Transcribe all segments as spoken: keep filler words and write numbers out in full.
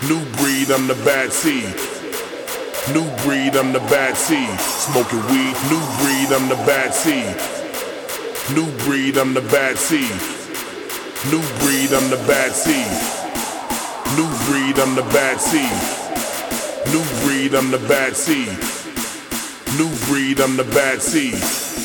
New breed, I'm the bad seed. New breed, I'm the bad seed. Smoking weed. New breed, I'm the bad seed. New breed, I'm the bad seed. New breed, I'm the bad seed. New breed, I'm the bad seed. New breed, I'm the bad seed. New breed, I'm the bad seed.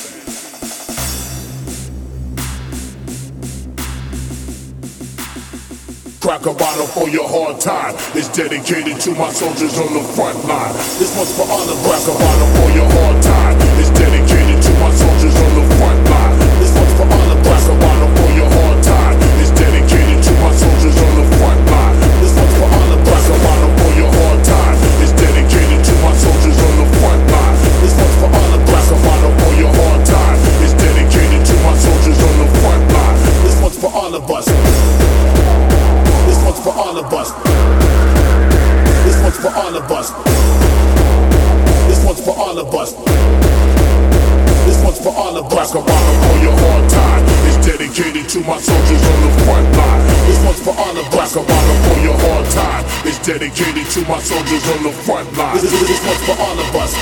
Crack a bottle for your hard time. It's dedicated to my soldiers on the front line. This one's for all of us. Crack a bottle for your hard time. It's dedicated to my soldiers on the front line. This one's for all of us. Crack a bottle for your hard time. It's dedicated to my soldiers on the front line. This one's for all of us. Crack a bottle for your hard time. It's dedicated to my soldiers on the front line. This one's for all of us. Crack a bottle for your hard time. It's dedicated to my soldiers on the front line. This one's for all of us. This one's for all of us. This one's for all of us. This one's for all of us. This one's for all of us. Crack a bottle for your hard time. It's dedicated to my soldiers on the front line. This one's for all of us. Crack a bottle for your hard time. It's dedicated to my soldiers on the front line. This, this, this one's for all of us.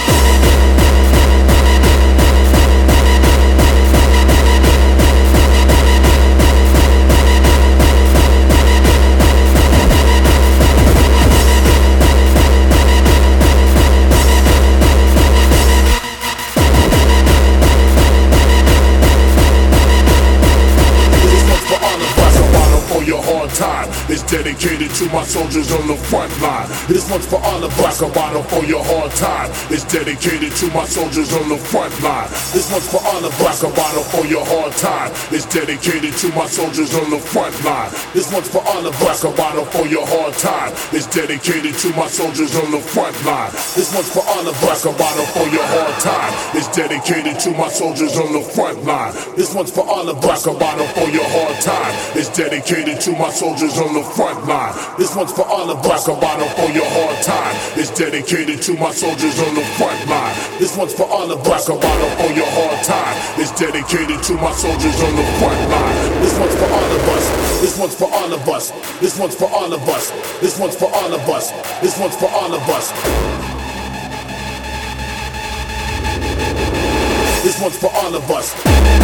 Time. It's dedicated to my soldiers on the front line. This one's for all of us. Crack a bottle for your hard time. It's dedicated to my soldiers on the front line. This one's for all of us. Crack a bottle for your hard time. It's dedicated to my soldiers on the front line. This one's for all of us. Crack a bottle for your hard time. It's dedicated to my soldiers on the front line. This one's for all of us. Crack a bottle for your hard time. It's dedicated to my soldiers on the front line. This one's for all of us. Crack a bottle for your hard time. It's dedicated to my soldiers on the front line. This one's for all of us. Crack a bottle for your hard time. It's dedicated to my soldiers on the front line. This one's for all of us. Crack a bottle for your hard time. It's dedicated to my soldiers on the front line. This one's for all of us. This one's for all of us. This one's for all of us. This one's for all of us. This one's for all of us. This one's for all of us.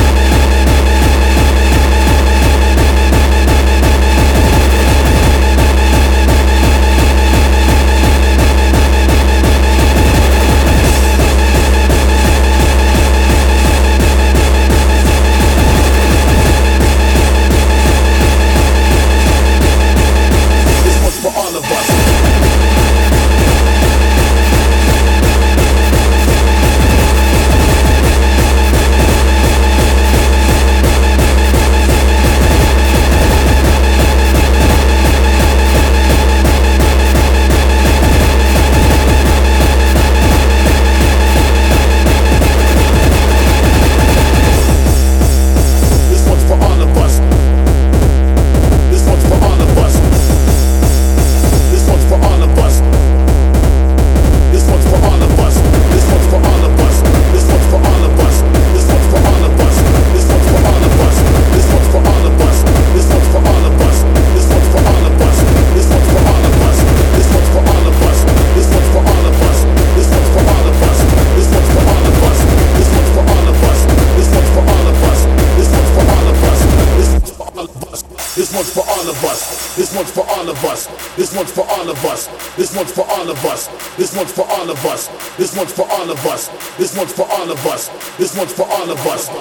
This one's for all of us. This one's for all of us. This one's for all of us. This one's for all of us. This one's for all of us. This one's for all of us. This one's for all of us. This one's for all of us.